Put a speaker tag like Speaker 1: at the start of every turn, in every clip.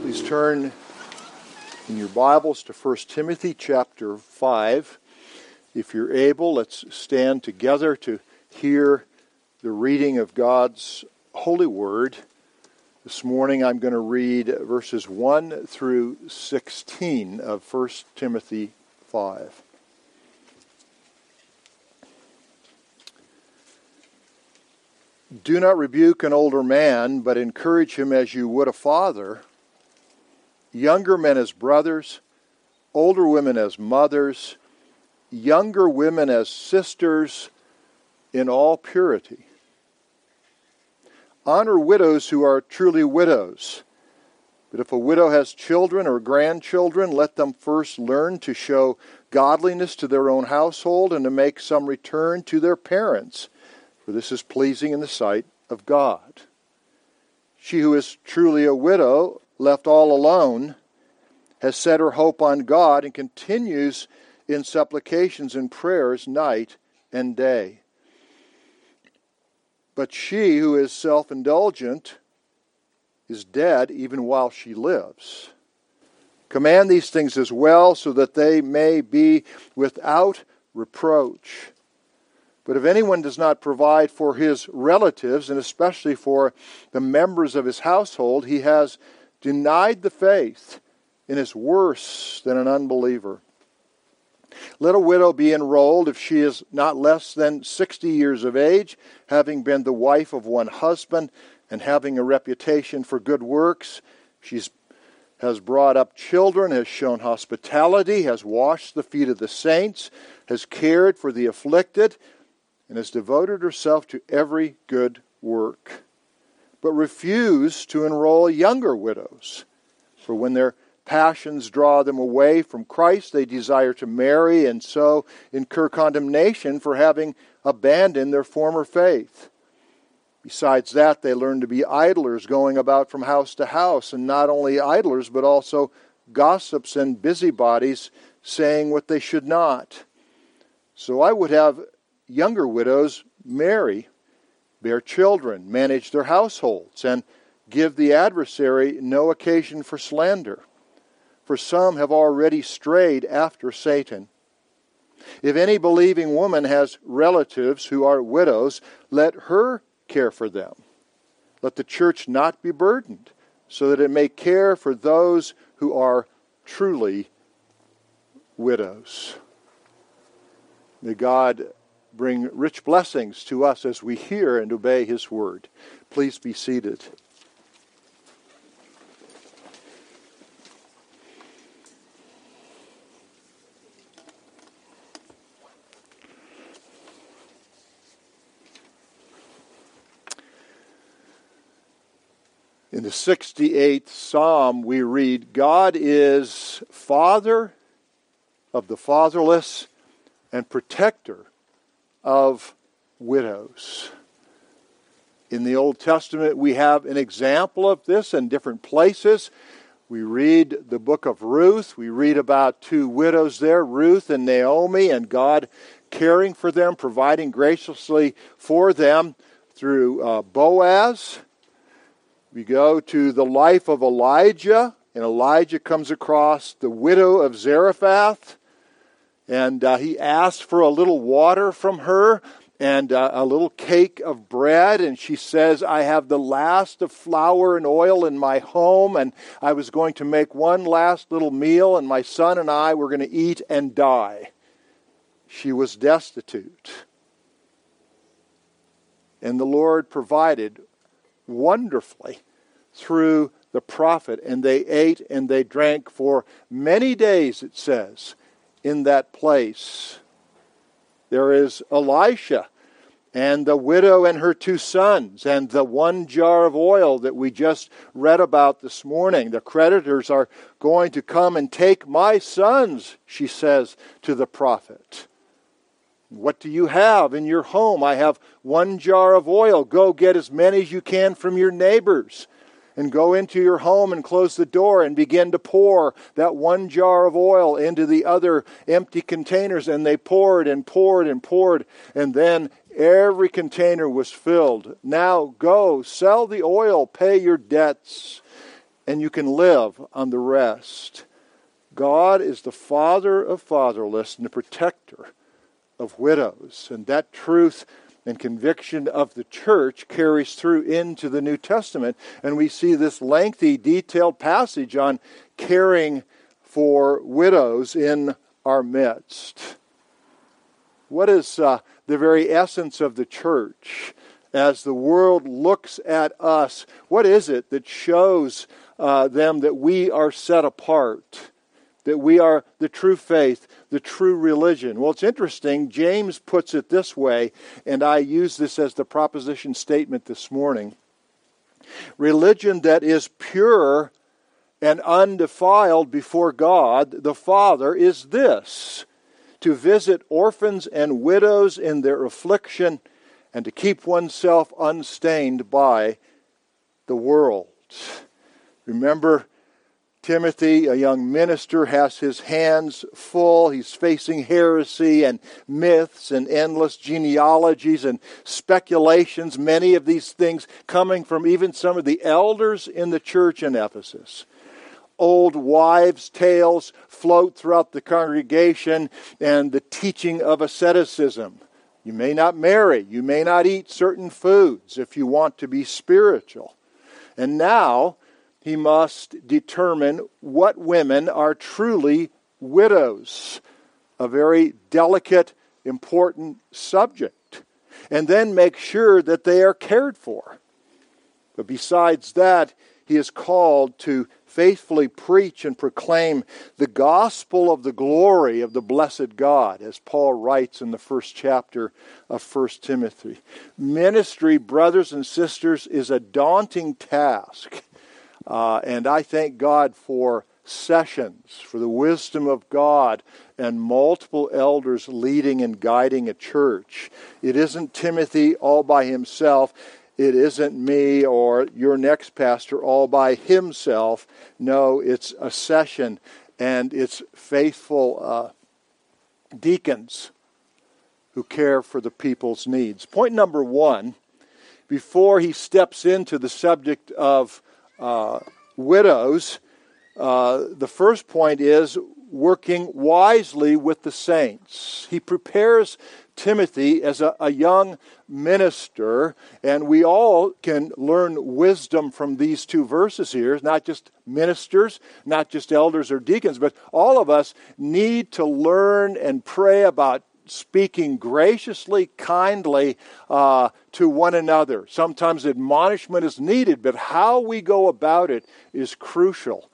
Speaker 1: Please turn in your Bibles to 1 Timothy chapter 5. If you're able, let's stand together to hear the reading of God's holy word. This morning I'm going to read verses 1 through 16 of 1 Timothy 5. Do not rebuke an older man, but encourage him as you would a father. Younger men as brothers, older women as mothers, younger women as sisters, in all purity. Honor widows who are truly widows. But if a widow has children or grandchildren, let them first learn to show godliness to their own household and to make some return to their parents, for this is pleasing in the sight of God. She who is truly a widow, left all alone, has set her hope on God and continues in supplications and prayers night and day. But she who is self-indulgent is dead even while she lives. Command these things as well, so that they may be without reproach. But if anyone does not provide for his relatives, and especially for the members of his household, he has denied the faith and is worse than an unbeliever. Let a widow be enrolled if she is not less than 60 years of age, having been the wife of one husband and having a reputation for good works. She has brought up children, has shown hospitality, has washed the feet of the saints, has cared for the afflicted, and has devoted herself to every good work. But refuse to enroll younger widows, for when their passions draw them away from Christ, they desire to marry and so incur condemnation for having abandoned their former faith. Besides that, they learn to be idlers, going about from house to house, and not only idlers, but also gossips and busybodies, saying what they should not. So I would have younger widows marry, bear children, manage their households, and give the adversary no occasion for slander. For some have already strayed after Satan. If any believing woman has relatives who are widows, let her care for them. Let the church not be burdened, so that it may care for those who are truly widows. May God bring rich blessings to us as we hear and obey His word. Please be seated. In the 68th Psalm we read, God is Father of the fatherless and protector of widows. In the Old Testament, we have an example of this in different places. We read the book of Ruth. We read about two widows there, Ruth and Naomi, and God caring for them, providing graciously for them through Boaz. We go to the life of Elijah, and Elijah comes across the widow of Zarephath. And he asked for a little water from her and a little cake of bread. And she says, I have the last of flour and oil in my home. And I was going to make one last little meal. And my son and I were going to eat and die. She was destitute. And the Lord provided wonderfully through the prophet. And they ate and they drank for many days, it says, in that place. There is Elisha and the widow and her two sons and the one jar of oil that we just read about this morning. The creditors are going to come and take my sons, she says to the prophet. What do you have in your home? I have one jar of oil. Go get as many as you can from your neighbors. And go into your home and close the door and begin to pour that one jar of oil into the other empty containers. And they poured and poured and poured. And then every container was filled. Now go, sell the oil, pay your debts, and you can live on the rest. God is the father of fatherless and the protector of widows. And that truth and conviction of the church carries through into the New Testament. And we see this lengthy, detailed passage on caring for widows in our midst. What is the very essence of the church? As the world looks at us, what is it that shows them that we are set apart? That we are the true faith, the true religion? Well, it's interesting. James puts it this way, and I use this as the proposition statement this morning. Religion that is pure and undefiled before God the Father is this: to visit orphans and widows in their affliction, and to keep oneself unstained by the world. Remember, Timothy, a young minister, has his hands full. He's facing heresy and myths and endless genealogies and speculations, many of these things coming from even some of the elders in the church in Ephesus. Old wives' tales float throughout the congregation, and the teaching of asceticism. You may not marry. You may not eat certain foods if you want to be spiritual. And now he must determine what women are truly widows. A very delicate, important subject. And then make sure that they are cared for. But besides that, he is called to faithfully preach and proclaim the gospel of the glory of the blessed God, as Paul writes in the first chapter of 1 Timothy. Ministry, brothers and sisters, is a daunting task. And I thank God for sessions, for the wisdom of God, and multiple elders leading and guiding a church. It isn't Timothy all by himself. It isn't me or your next pastor all by himself. No, it's a session, and it's faithful deacons who care for the people's needs. Point number one, before he steps into the subject of widows, the first point is working wisely with the saints. He prepares Timothy as a young minister, and we all can learn wisdom from these two verses here. Not just ministers, not just elders or deacons, but all of us need to learn and pray about speaking graciously, kindly to one another. Sometimes admonishment is needed, but how we go about it is crucial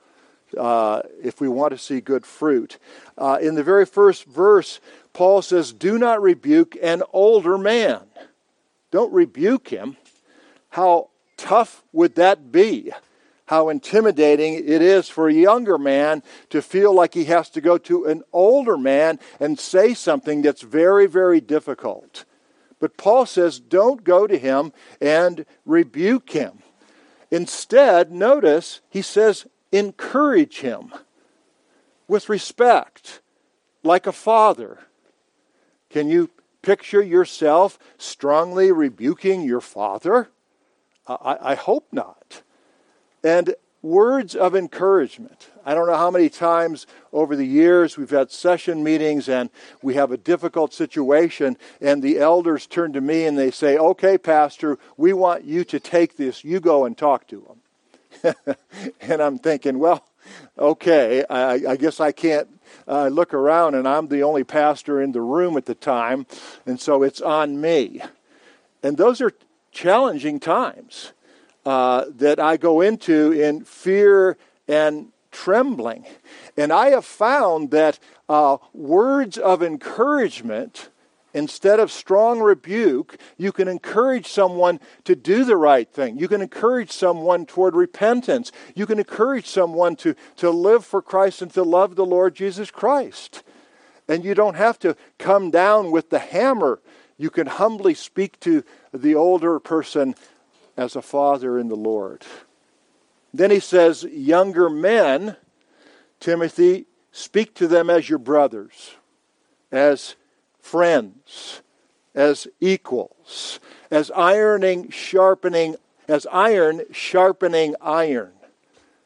Speaker 1: if we want to see good fruit. In the very first verse, Paul says, "Do not rebuke an older man." Don't rebuke him. How tough would that be? How intimidating it is for a younger man to feel like he has to go to an older man and say something that's very, very difficult. But Paul says, don't go to him and rebuke him. Instead, notice, he says, encourage him with respect, like a father. Can you picture yourself strongly rebuking your father? I hope not. And words of encouragement. I don't know how many times over the years we've had session meetings and we have a difficult situation and the elders turn to me and they say, "Okay, Pastor, we want you to take this. You go and talk to them." And I'm thinking, well, okay, I guess I can't look around and I'm the only pastor in the room at the time, and so it's on me. And those are challenging times that I go into in fear and trembling. And I have found that words of encouragement, instead of strong rebuke, you can encourage someone to do the right thing. You can encourage someone toward repentance. You can encourage someone to live for Christ and to love the Lord Jesus Christ. And you don't have to come down with the hammer. You can humbly speak to the older person as a father in the Lord. Then he says, younger men, Timothy, speak to them as your brothers, as friends, as equals, as iron sharpening iron.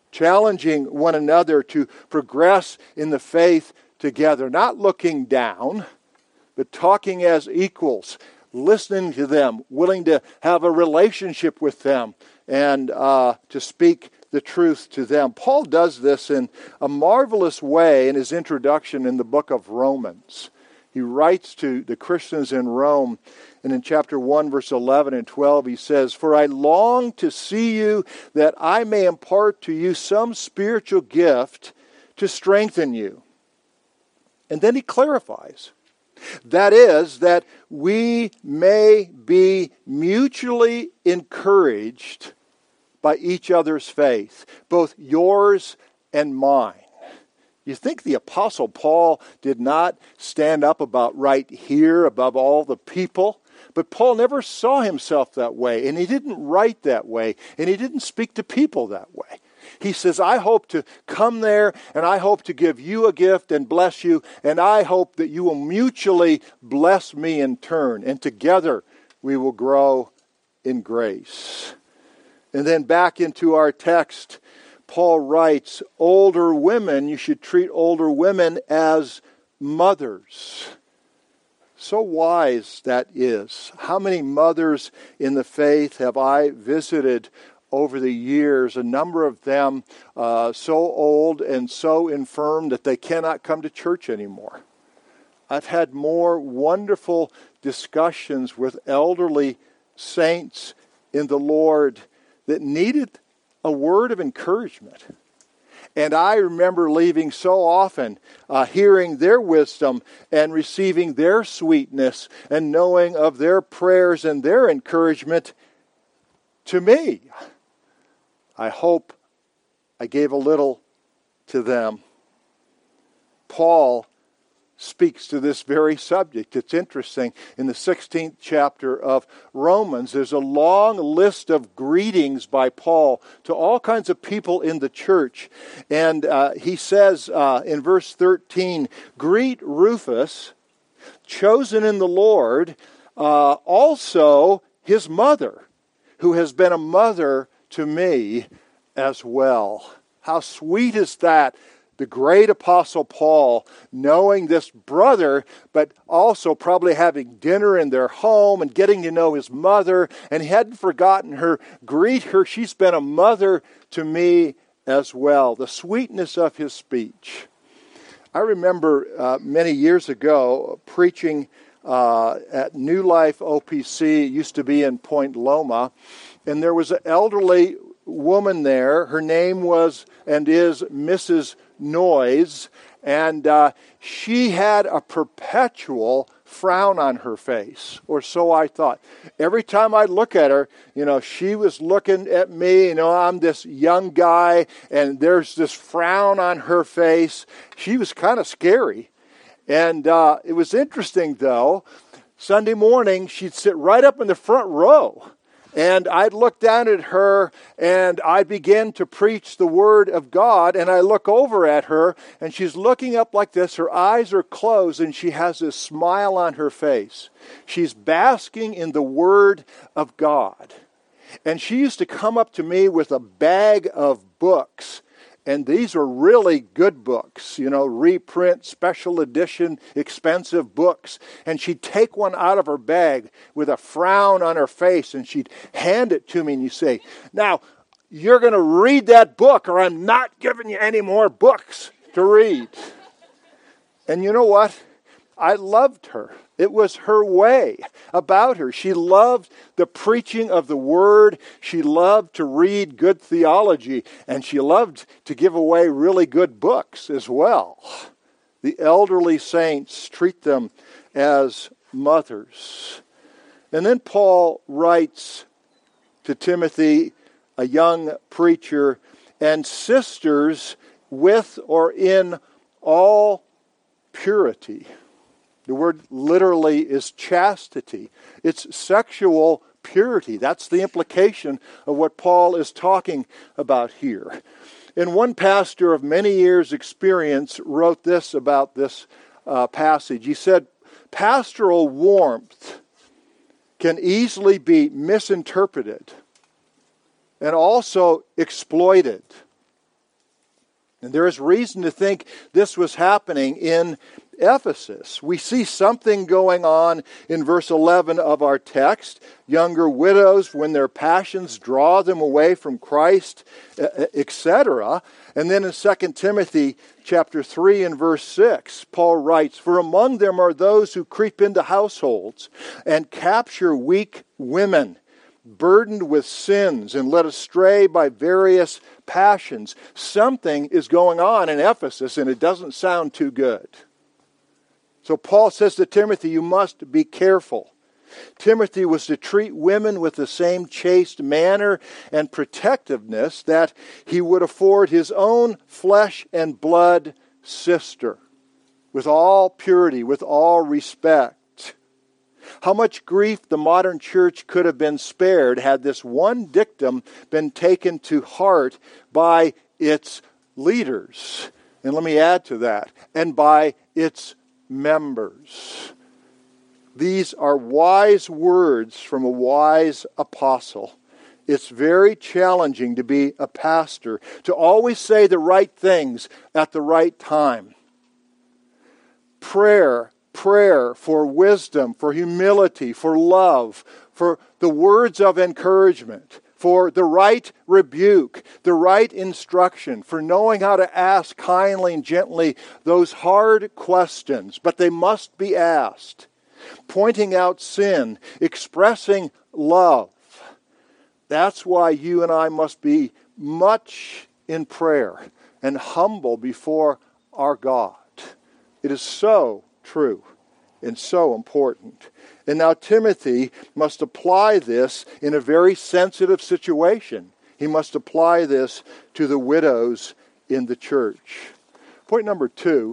Speaker 1: challenging one another to progress in the faith together, not looking down, but talking as equals, listening to them, willing to have a relationship with them, and to speak the truth to them. Paul does this in a marvelous way in his introduction in the book of Romans. He writes to the Christians in Rome, and in chapter 1, verse 11 and 12, he says, "For I long to see you, that I may impart to you some spiritual gift to strengthen you." And then he clarifies, that is, that we may be mutually encouraged by each other's faith, both yours and mine. You think the Apostle Paul did not stand up about right here above all the people? But Paul never saw himself that way, and he didn't write that way, and he didn't speak to people that way. He says, I hope to come there, and I hope to give you a gift and bless you, and I hope that you will mutually bless me in turn, and together we will grow in grace. And then back into our text, Paul writes, older women, you should treat older women as mothers. So wise that is. How many mothers in the faith have I visited over the years? A number of them so old and so infirm that they cannot come to church anymore. I've had more wonderful discussions with elderly saints in the Lord that needed a word of encouragement. And I remember leaving so often, hearing their wisdom and receiving their sweetness and knowing of their prayers and their encouragement to me. I hope I gave a little to them. Paul speaks to this very subject. It's interesting. In the 16th chapter of Romans, there's a long list of greetings by Paul to all kinds of people in the church. And he says in verse 13, "Greet Rufus, chosen in the Lord, also his mother, who has been a mother to me as well." How sweet is that? The great Apostle Paul, knowing this brother, but also probably having dinner in their home and getting to know his mother, and he hadn't forgotten her. Greet her. She's been a mother to me as well. The sweetness of his speech. I remember many years ago preaching at New Life OPC. It used to be in Point Loma, and there was an elderly woman there. Her name was and is Mrs. Noyes, and she had a perpetual frown on her face, or so I thought. Every time I look at her, she was looking at me. I'm this young guy, and there's this frown on her face. She was kind of scary. And it was interesting, though. Sunday morning, she'd sit right up in the front row. And I'd look down at her, and I begin to preach the Word of God, and I look over at her, and she's looking up like this. Her eyes are closed, and she has this smile on her face. She's basking in the Word of God. And she used to come up to me with a bag of books. And these were really good books, reprint, special edition, expensive books. And she'd take one out of her bag with a frown on her face, and she'd hand it to me, and you say, "Now, you're going to read that book, or I'm not giving you any more books to read." And you know what? I loved her. It was her way about her. She loved the preaching of the Word. She loved to read good theology. And she loved to give away really good books as well. The elderly saints, treat them as mothers. And then Paul writes to Timothy, a young preacher, "And sisters with or in all purity." The word literally is chastity. It's sexual purity. That's the implication of what Paul is talking about here. And one pastor of many years' experience wrote this about this passage. He said, "Pastoral warmth can easily be misinterpreted and also exploited. And there is reason to think this was happening in Ephesus. We see something going on in verse 11 of our text. Younger widows, when their passions draw them away from Christ, etc. And then in 2 Timothy chapter 3 and verse 6, Paul writes, "For among them are those who creep into households and capture weak women, burdened with sins and led astray by various passions." Something is going on in Ephesus, and it doesn't sound too good. So Paul says to Timothy, you must be careful. Timothy was to treat women with the same chaste manner and protectiveness that he would afford his own flesh and blood sister, with all purity, with all respect. How much grief the modern church could have been spared had this one dictum been taken to heart by its leaders. And let me add to that, and by its members. These are wise words from a wise apostle. It's very challenging to be a pastor, to always say the right things at the right time. Prayer for wisdom, for humility, for love, for the words of encouragement, for the right rebuke, the right instruction, for knowing how to ask kindly and gently those hard questions, but they must be asked. Pointing out sin, expressing love. That's why you and I must be much in prayer and humble before our God. It is so true and so important. And now Timothy must apply this in a very sensitive situation. He must apply this to the widows in the church. Point number 2,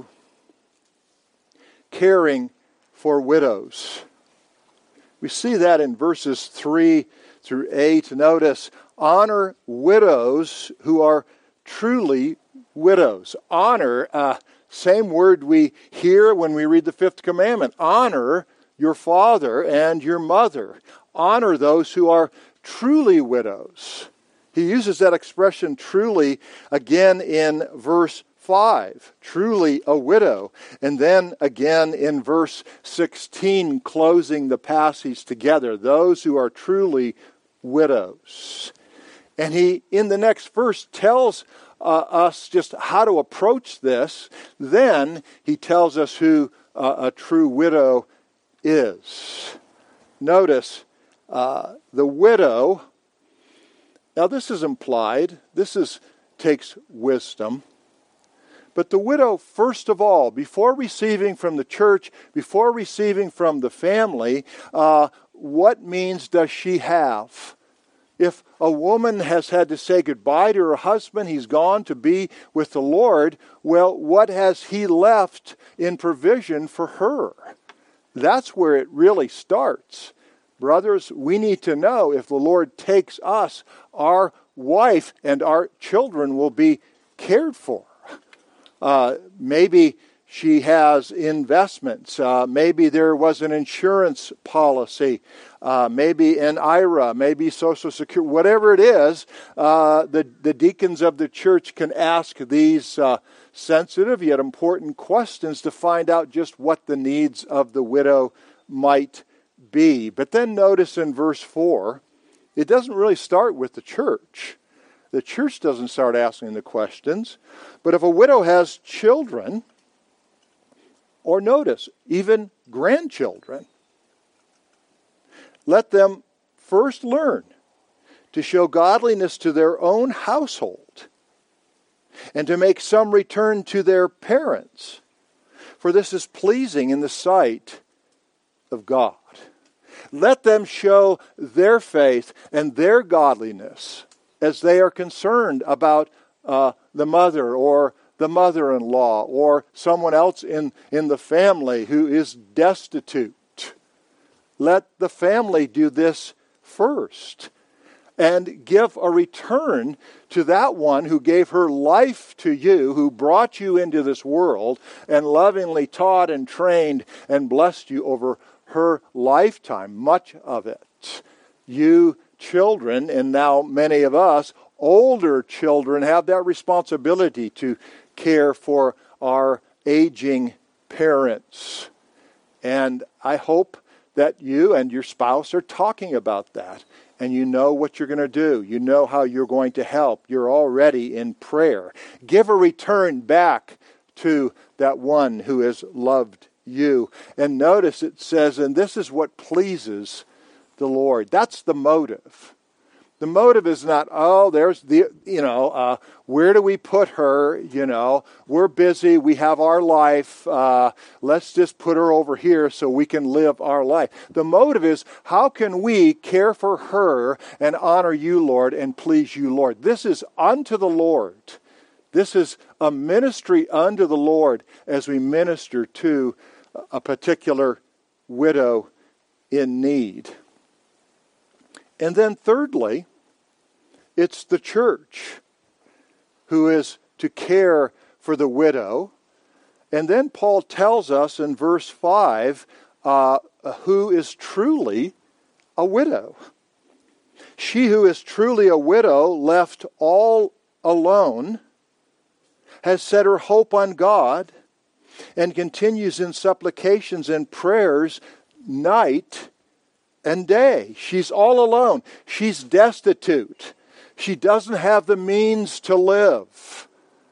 Speaker 1: caring for widows. We see that in verses 3 through 8. Notice, honor widows who are truly widows. Honor, same word we hear when we read the 5th commandment. Honor your father and your mother. Honor those who are truly widows. He uses that expression truly again in verse 5. Truly a widow. And then again in verse 16, closing the passage together. Those who are truly widows. And he, in the next verse, tells us just how to approach this. Then he tells us who a true widow is. Notice the widow. Now this is implied. This takes wisdom. But the widow, first of all, before receiving from the church, before receiving from the family, what means does she have? If a woman has had to say goodbye to her husband, he's gone to be with the Lord, well, what has he left in provision for her? That's where it really starts. Brothers, we need to know if the Lord takes us, our wife and our children will be cared for. Maybe she has investments. Maybe there was an insurance policy. Maybe an IRA. Maybe Social Security. Whatever it is, the deacons of the church can ask these sensitive yet important questions to find out just what the needs of the widow might be. But then notice in verse 4, it doesn't really start with the church. The church doesn't start asking the questions. But if a widow has children, or notice, even grandchildren, let them first learn to show godliness to their own household and to make some return to their parents, for this is pleasing in the sight of God. Let them show their faith and their godliness as they are concerned about the mother or the mother-in-law or someone else in the family who is destitute. Let the family do this first and give a return to that one who gave her life to you, who brought you into this world and lovingly taught and trained and blessed you over her lifetime, much of it. You children, and now many of us, older children have that responsibility to care for our aging parents. And I hope that you and your spouse are talking about that. And you know what you're going to do. You know how you're going to help. You're already in prayer. Give a return back to that one who has loved you. And notice it says, and this is what pleases the Lord. That's the motive. The motive is not, there's the, where do we put her? We're busy. We have our life. Let's just put her over here so we can live our life. The motive is, how can we care for her and honor you, Lord, and please you, Lord? This is unto the Lord. This is a ministry unto the Lord as we minister to a particular widow in need. And then thirdly, it's the church who is to care for the widow. And then Paul tells us in verse 5 who is truly a widow. She who is truly a widow, left all alone, has set her hope on God and continues in supplications and prayers night and day. She's all alone. She's destitute. She doesn't have the means to live.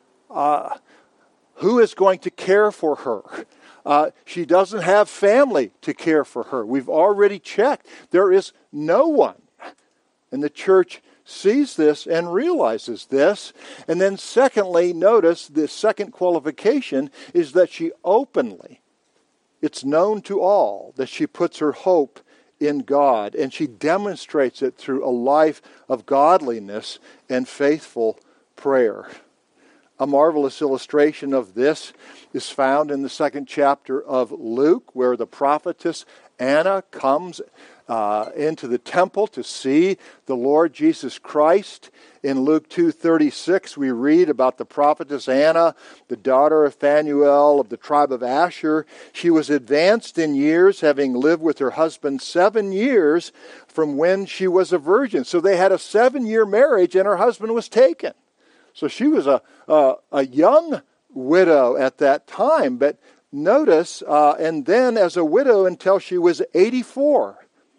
Speaker 1: Who is going to care for her? She doesn't have family to care for her. We've already checked. There is no one. And the church sees this and realizes this. And then secondly, notice the second qualification is that she openly, it's known to all that she puts her hope in God, and she demonstrates it through a life of godliness and faithful prayer. A marvelous illustration of this is found in the 2nd chapter of Luke, where the prophetess Anna comes into the temple to see the Lord Jesus Christ. In Luke 2:36, we read about the prophetess Anna, the daughter of Phanuel of the tribe of Asher. She was advanced in years, having lived with her husband 7 years from when she was a virgin. So they had a 7-year marriage, and her husband was taken. So she was a young widow at that time. But notice, and then as a widow until she was 84.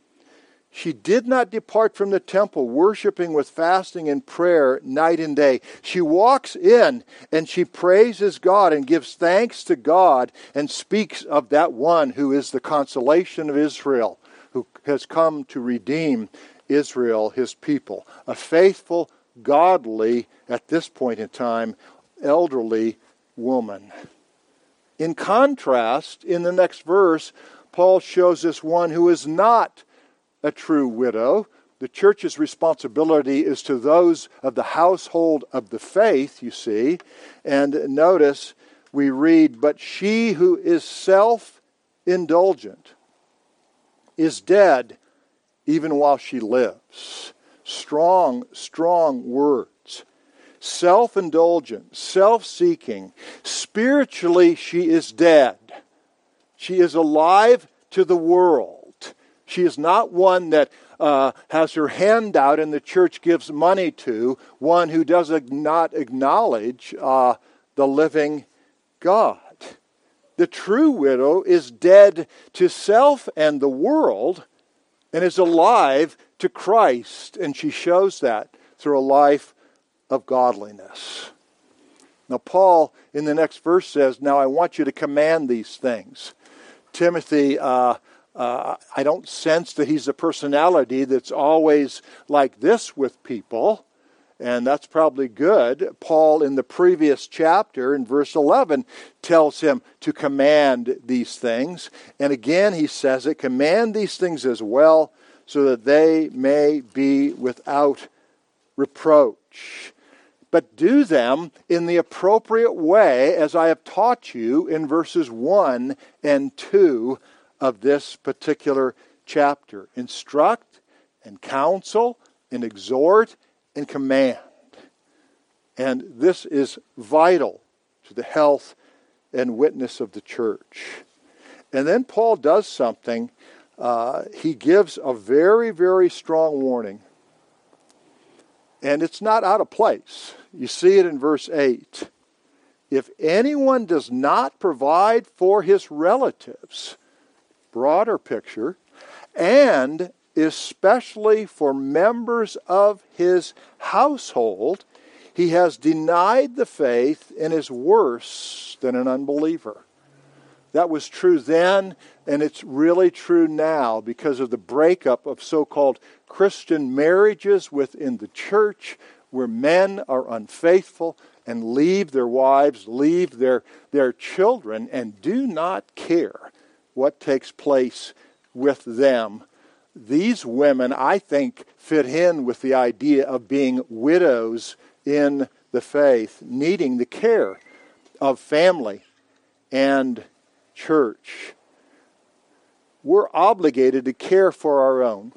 Speaker 1: She did not depart from the temple, worshiping with fasting and prayer night and day. She walks in and she praises God and gives thanks to God and speaks of that one who is the consolation of Israel, who has come to redeem Israel, his people. A faithful, godly, at this point in time, elderly woman. In contrast, in the next verse, Paul shows us one who is not a true widow. The church's responsibility is to those of the household of the faith, you see. And notice we read, but she who is self-indulgent is dead even while she lives. Strong, strong words. Self-indulgent, self-seeking. Spiritually, she is dead. She is alive to the world. She is not one that has her hand out and the church gives money to, one who does not acknowledge the living God. The true widow is dead to self and the world and is alive to Christ, and she shows that through a life of godliness. Now Paul in the next verse says, now I want you to command these things. Timothy, I don't sense that he's a personality that's always like this with people, and that's probably good. Paul, in the previous chapter, in verse 11, tells him to command these things. And again, he says it, command these things as well, so that they may be without reproach. But do them in the appropriate way, as I have taught you in verses 1 and 2 of this particular chapter. Instruct and counsel and exhort and command. And this is vital to the health and witness of the church. And then Paul does something. He gives a very, very strong warning. And it's not out of place. You see it in verse 8. If anyone does not provide for his relatives, broader picture, and especially for members of his household, he has denied the faith and is worse than an unbeliever. That was true then, and it's really true now because of the breakup of so-called Christian marriages within the church, where men are unfaithful and leave their wives, leave their children, and do not care what takes place with them. These women, I think, fit in with the idea of being widows in the faith, needing the care of family and church. We're obligated to care for our own.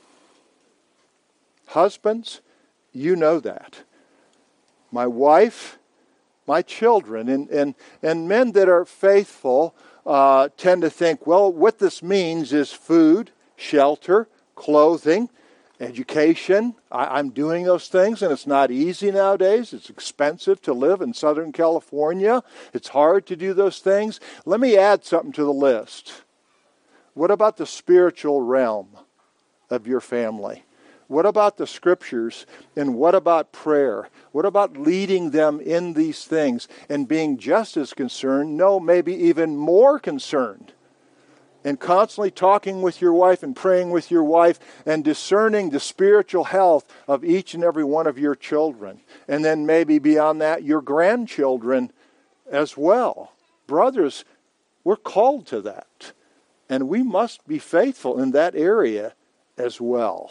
Speaker 1: Husbands, you know that. My wife, my children, and men that are faithful tend to think, well, what this means is food, shelter, clothing, education. I'm doing those things, and it's not easy nowadays. It's expensive to live in Southern California. It's hard to do those things. Let me add something to the list. What about the spiritual realm of your family? What about the scriptures? And what about prayer? What about leading them in these things and being just as concerned, no, maybe even more concerned, and constantly talking with your wife and praying with your wife and discerning the spiritual health of each and every one of your children. And then maybe beyond that, your grandchildren as well. Brothers, we're called to that. And we must be faithful in that area as well.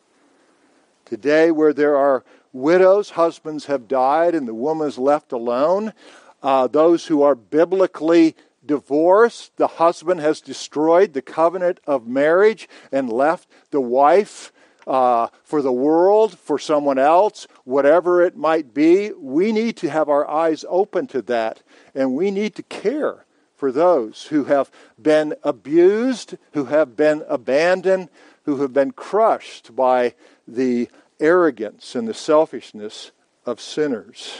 Speaker 1: Today, where there are widows, husbands have died, and the woman is left alone. Those who are biblically divorced, the husband has destroyed the covenant of marriage and left the wife for the world, for someone else, whatever it might be. We need to have our eyes open to that, and we need to care for those who have been abused, who have been abandoned, who have been crushed by the arrogance and the selfishness of sinners.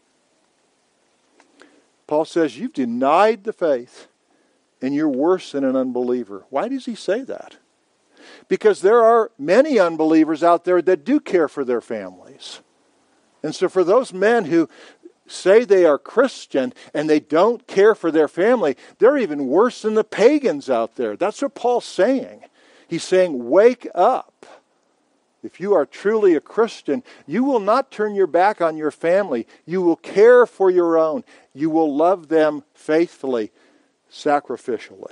Speaker 1: Paul says, you've denied the faith and you're worse than an unbeliever. Why does he say that? Because there are many unbelievers out there that do care for their families. And so for those men who say they are Christian and they don't care for their family, they're even worse than the pagans out there. That's what Paul's saying. He's saying, wake up. If you are truly a Christian, you will not turn your back on your family. You will care for your own. You will love them faithfully, sacrificially.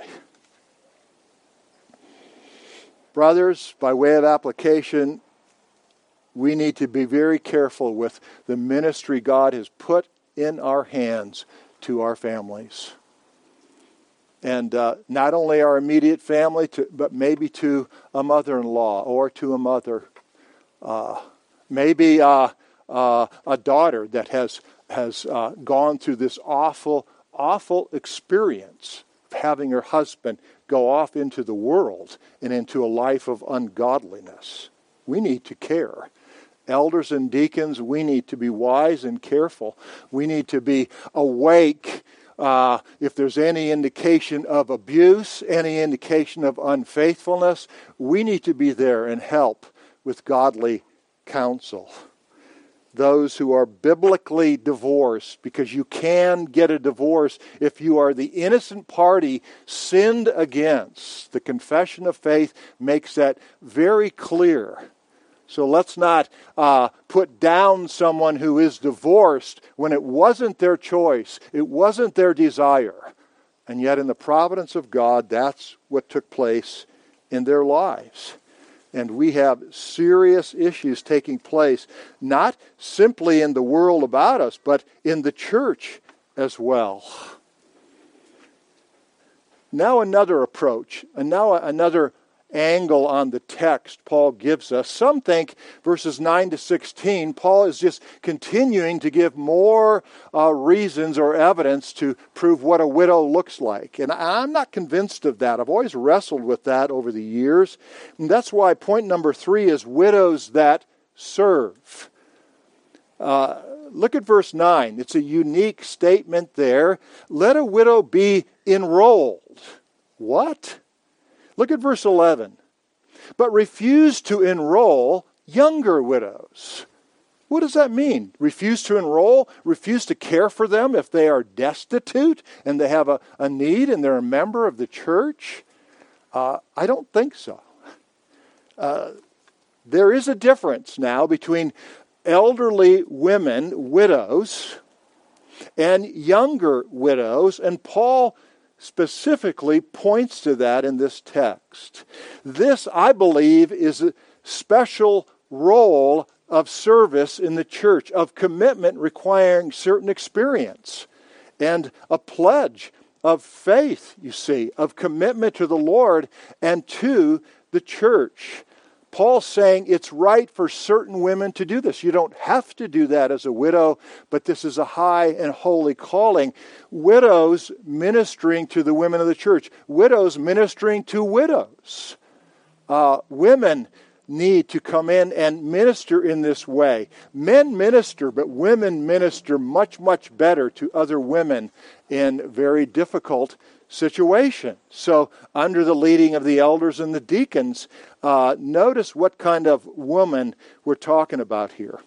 Speaker 1: Brothers, by way of application, we need to be very careful with the ministry God has put in our hands to our families. And not only our immediate family, but maybe to a mother-in-law or to a mother. Maybe a daughter that has gone through this awful experience of having her husband go off into the world and into a life of ungodliness. We need to care. Elders and deacons, we need to be wise and careful. We need to be awake if there's any indication of abuse, any indication of unfaithfulness. We need to be there and help with godly counsel. Those who are biblically divorced, because you can get a divorce if you are the innocent party sinned against. The confession of faith makes that very clear. So let's not put down someone who is divorced when it wasn't their choice, it wasn't their desire. And yet in the providence of God, that's what took place in their lives. And we have serious issues taking place, not simply in the world about us, but in the church as well. Now another approach, and now another angle on the text Paul gives us. Some think verses 9 to 16, Paul is just continuing to give more reasons or evidence to prove what a widow looks like. And I'm not convinced of that. I've always wrestled with that over the years. And that's why point number 3 is widows that serve. Look at verse 9. It's a unique statement there. Let a widow be enrolled. What? Look at verse 11. But refuse to enroll younger widows. What does that mean? Refuse to enroll? Refuse to care for them if they are destitute and they have a need and they're a member of the church? I don't think so. There is a difference now between elderly women, widows, and younger widows, and Paul specifically points to that in this text. This, I believe, is a special role of service in the church, of commitment requiring certain experience, and a pledge of faith, you see, of commitment to the Lord and to the church. Paul's saying it's right for certain women to do this. You don't have to do that as a widow, but this is a high and holy calling. Widows ministering to the women of the church. Widows ministering to widows. Women need to come in and minister in this way. Men minister, but women minister much, much better to other women in very difficult situations. So under the leading of the elders and the deacons, notice what kind of woman we're talking about here.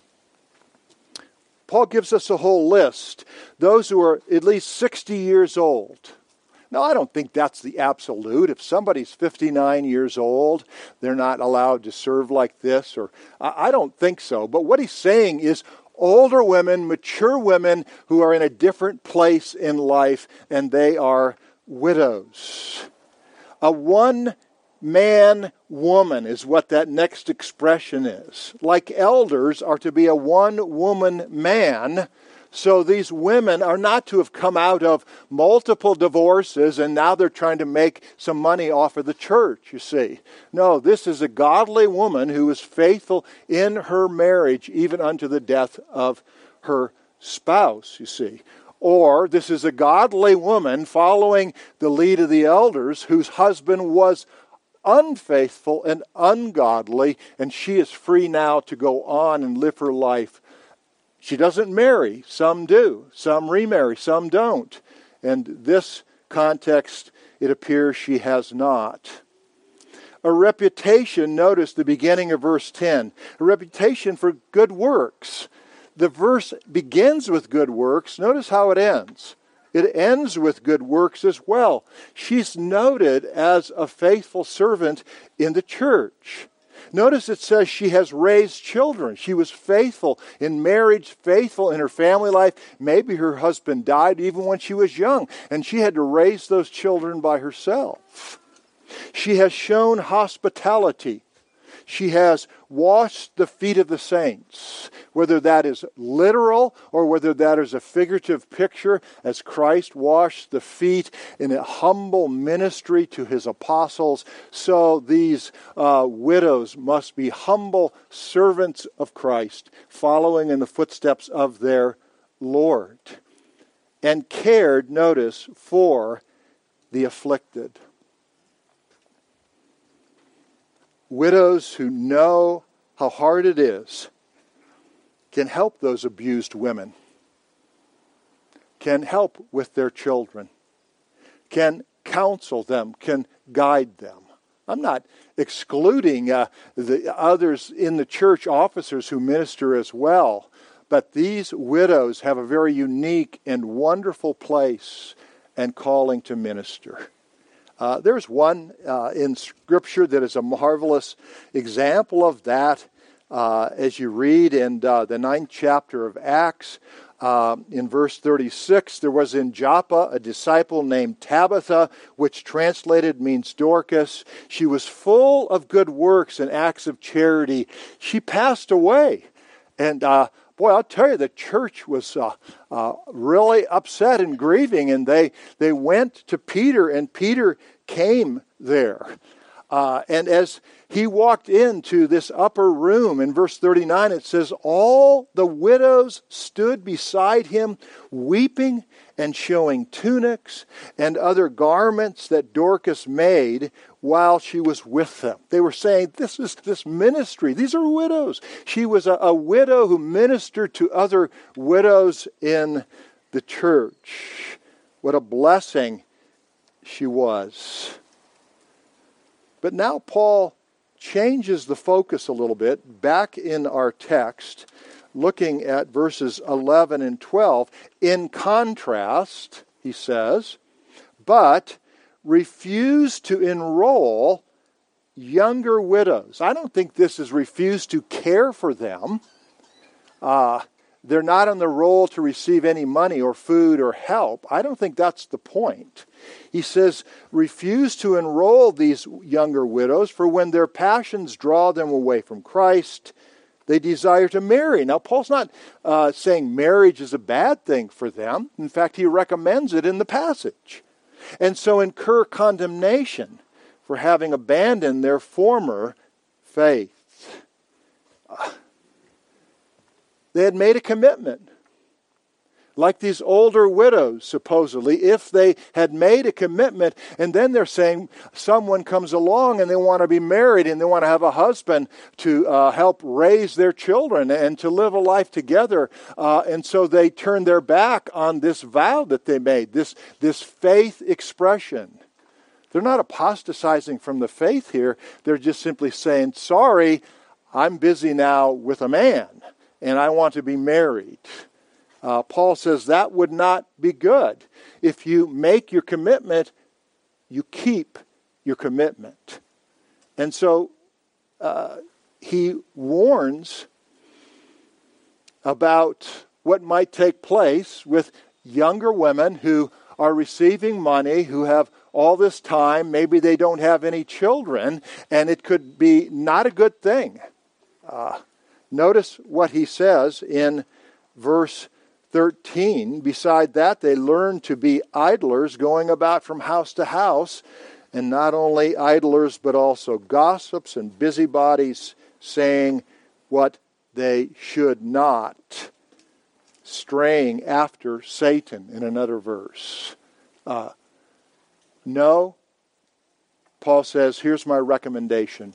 Speaker 1: Paul gives us a whole list. Those who are at least 60 years old. Now, I don't think that's the absolute. If somebody's 59 years old, they're not allowed to serve like this, or I don't think so. But what he's saying is older women, mature women who are in a different place in life, and they are widows. A one-man woman is what that next expression is. Like elders are to be a one-woman man. So these women are not to have come out of multiple divorces and now they're trying to make some money off of the church, you see. No, this is a godly woman who is faithful in her marriage even unto the death of her spouse, you see. Or this is a godly woman following the lead of the elders whose husband was unfaithful and ungodly, and she is free now to go on and live her life. She doesn't marry. Some do. Some remarry. Some don't. And this context, it appears she has not. A reputation, notice the beginning of verse 10, a reputation for good works. The verse begins with good works. Notice how it ends. It ends with good works as well. She's noted as a faithful servant in the church. Notice it says she has raised children. She was faithful in marriage, faithful in her family life. Maybe her husband died even when she was young, and she had to raise those children by herself. She has shown hospitality. She has washed the feet of the saints, whether that is literal or whether that is a figurative picture, as Christ washed the feet in a humble ministry to his apostles. So these widows must be humble servants of Christ, following in the footsteps of their Lord, and cared, notice, for the afflicted. Widows who know how hard it is can help those abused women, can help with their children, can counsel them, can guide them. I'm not excluding the others in the church, officers who minister as well, but these widows have a very unique and wonderful place and calling to minister. There's one in Scripture that is a marvelous example of that. As you read in the 9th chapter of Acts, in verse 36, there was in Joppa a disciple named Tabitha, which translated means Dorcas. She was full of good works and acts of charity. She passed away. And boy, I'll tell you, the church was really upset and grieving, and they went to Peter, and Peter came there. And as he walked into this upper room, in verse 39 it says, all the widows stood beside him, weeping and showing tunics and other garments that Dorcas made while she was with them. They were saying, this is this ministry. These are widows. She was a widow who ministered to other widows in the church. What a blessing she was. But now Paul changes the focus a little bit back in our text, looking at verses 11 and 12. In contrast, he says, but refuse to enroll younger widows. I don't think this is refuse to care for them. They're not on the roll to receive any money or food or help. I don't think that's the point. He says, refuse to enroll these younger widows, for when their passions draw them away from Christ, they desire to marry. Now, Paul's not saying marriage is a bad thing for them. In fact, he recommends it in the passage. And so incur condemnation for having abandoned their former faith. They had made a commitment. Like these older widows, supposedly, if they had made a commitment, and then they're saying someone comes along and they want to be married and they want to have a husband to help raise their children and to live a life together. And so they turn their back on this vow that they made, this faith expression. They're not apostatizing from the faith here. They're just simply saying, sorry, I'm busy now with a man and I want to be married. Paul says that would not be good. If you make your commitment, you keep your commitment. And so he warns about what might take place with younger women who are receiving money, who have all this time. Maybe they don't have any children, and it could be not a good thing. Notice what he says in verse 13. Beside that, they learn to be idlers, going about from house to house, and not only idlers, but also gossips and busybodies, saying what they should not, straying after Satan, in another verse. No, Paul says, here's my recommendation.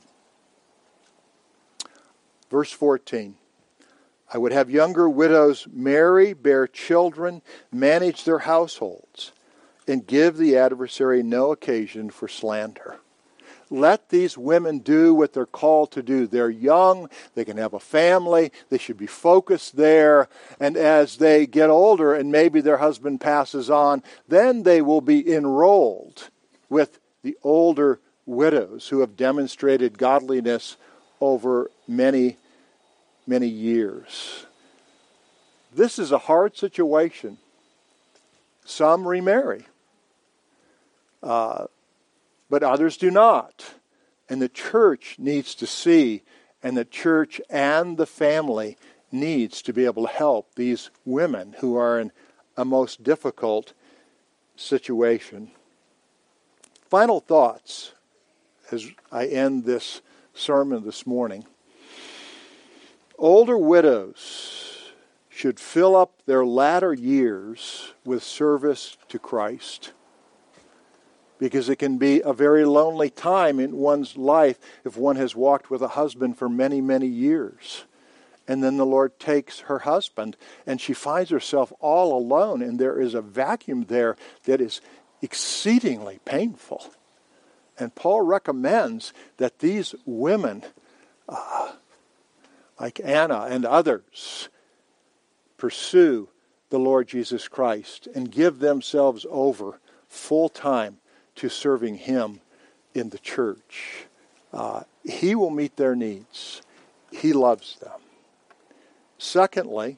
Speaker 1: Verse 14. I would have younger widows marry, bear children, manage their households, and give the adversary no occasion for slander. Let these women do what they're called to do. They're young, they can have a family, they should be focused there, and as they get older and maybe their husband passes on, then they will be enrolled with the older widows who have demonstrated godliness over many years. This is a hard situation. Some remarry, but others do not. And the church needs to see, and the church and the family needs to be able to help these women who are in a most difficult situation. Final thoughts as I end this sermon this morning. Older widows should fill up their latter years with service to Christ, because it can be a very lonely time in one's life if one has walked with a husband for many, many years. And then the Lord takes her husband and she finds herself all alone, and there is a vacuum there that is exceedingly painful. And Paul recommends that these women, like Anna and others, pursue the Lord Jesus Christ and give themselves over full time to serving Him in the church. He will meet their needs. He loves them. Secondly,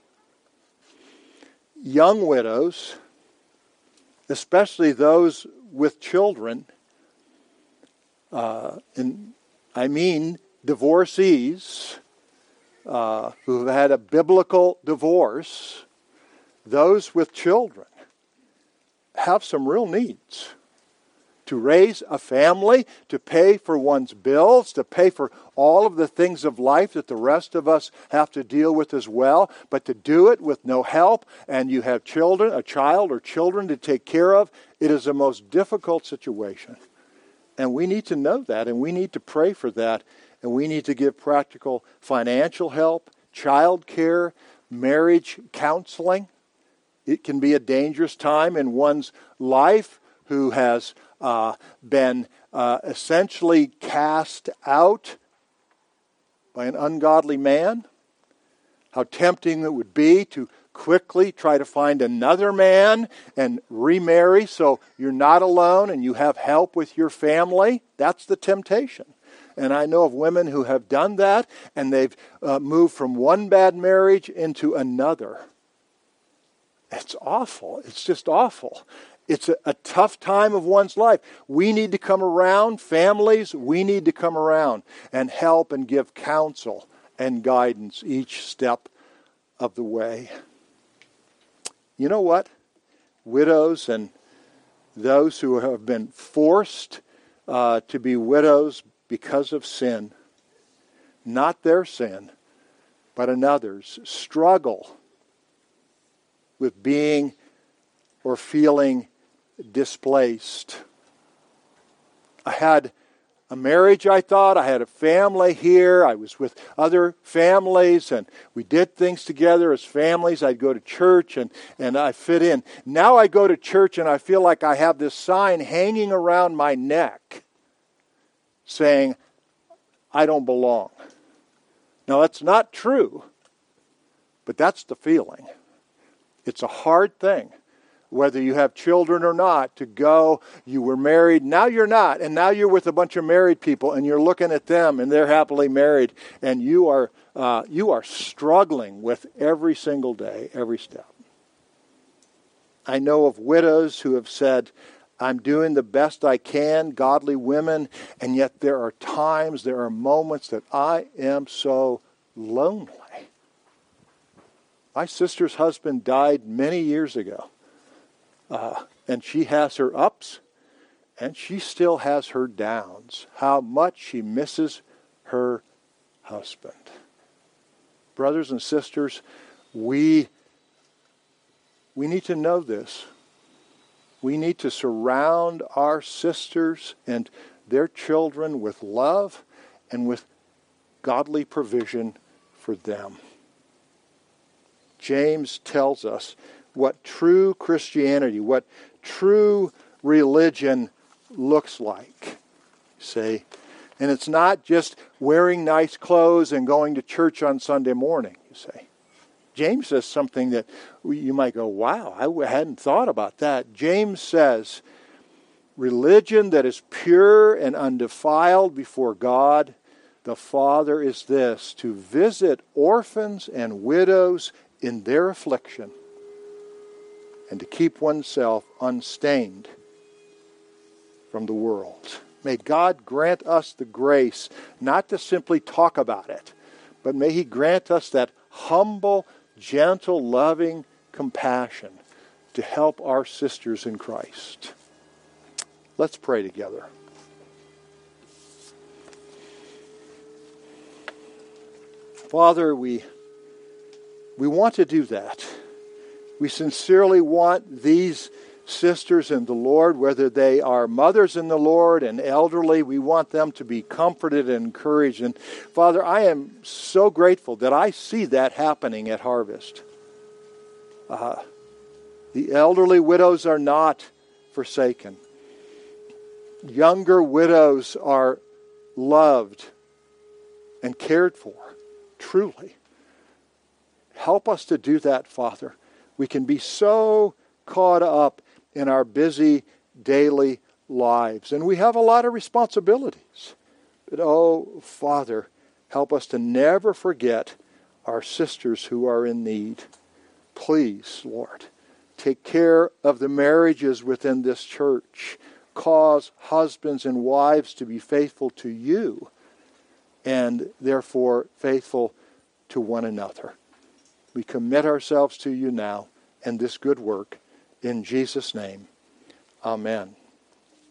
Speaker 1: young widows, especially those with children, divorcees who have had a biblical divorce, those with children have some real needs. to raise a family, to pay for one's bills, to pay for all of the things of life that the rest of us have to deal with as well, but to do it with no help, and you have children, a child or children to take care of, it is a most difficult situation. And we need to know that, and we need to pray for that, and we need to give practical financial help, child care, marriage counseling. It can be a dangerous time in one's life who has been essentially cast out by an ungodly man. How tempting it would be to quickly try to find another man and remarry so you're not alone and you have help with your family. That's the temptation. And I know of women who have done that, and they've moved from one bad marriage into another. It's awful. It's just awful. It's a tough time of one's life. We need to come around, families, we need to come around and help and give counsel and guidance each step of the way. You know what? Widows and those who have been forced to be widows because of sin, not their sin, but another's, struggle with being or feeling displaced. I had a marriage, I thought. I had a family here. I was with other families, and we did things together as families. I'd go to church, and I fit in. Now I go to church, and I feel like I have this sign hanging around my neck saying, I don't belong. Now, that's not true, but that's the feeling. It's a hard thing, whether you have children or not, to go, you were married, now you're not, and now you're with a bunch of married people, and you're looking at them, and they're happily married, and you are struggling with every single day, every step. I know of widows who have said, I'm doing the best I can, godly women, and yet there are times, there are moments that I am so lonely. My sister's husband died many years ago, and she has her ups, and she still has her downs, how much she misses her husband. Brothers and sisters, we need to know this. We need to surround our sisters and their children with love and with godly provision for them. James tells us what true Christianity, what true religion looks like. See? And it's not just wearing nice clothes and going to church on Sunday morning, you see. James says something that you might go, wow, I hadn't thought about that. James says, religion that is pure and undefiled before God the Father is this, to visit orphans and widows in their affliction and to keep oneself unstained from the world. May God grant us the grace not to simply talk about it, but may He grant us that humble, gentle, loving compassion to help our sisters in Christ. Let's pray together. Father, we want to do that. We sincerely want these sisters in the Lord, whether they are mothers in the Lord and elderly, we want them to be comforted and encouraged. And Father, I am so grateful that I see that happening at Harvest. The elderly widows are not forsaken. Younger widows are loved and cared for, truly. Help us to do that, Father. We can be so caught up in our busy daily lives. And we have a lot of responsibilities. But oh, Father, help us to never forget our sisters who are in need. Please, Lord, take care of the marriages within this church. Cause husbands and wives to be faithful to you and therefore faithful to one another. We commit ourselves to you now and this good work. In Jesus' name, amen.